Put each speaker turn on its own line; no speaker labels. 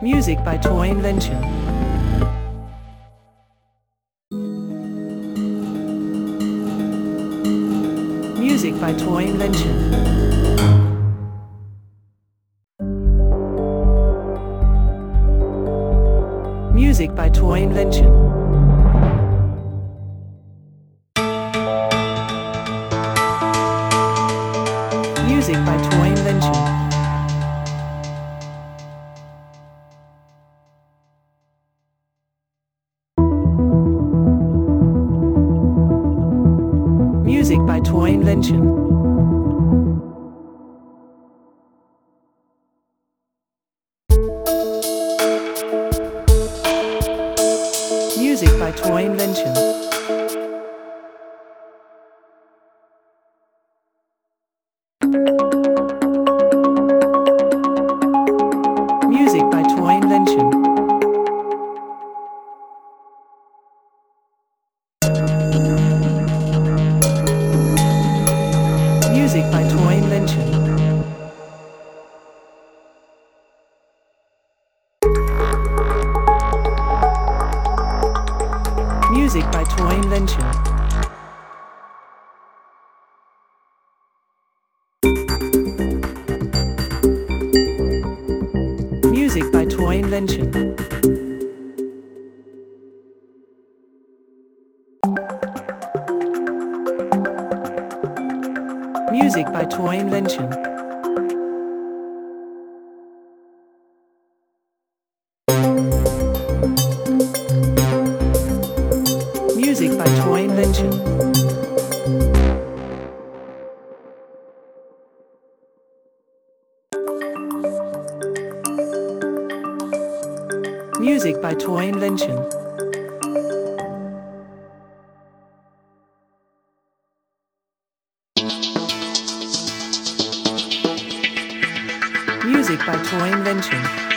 Music by Toy Invention. Music by Toy Invention. Music by Toy Invention. Music by Toy Invention. Music by Toy Invention. Music by Toy Invention. Music by Toy Invention. Music by Toy Invention. Music by Toy Invention. Music by Toy Invention. Music by Toy Invention. Music by Toy Invention. Music by Toy Invention. Music by Toy Invention.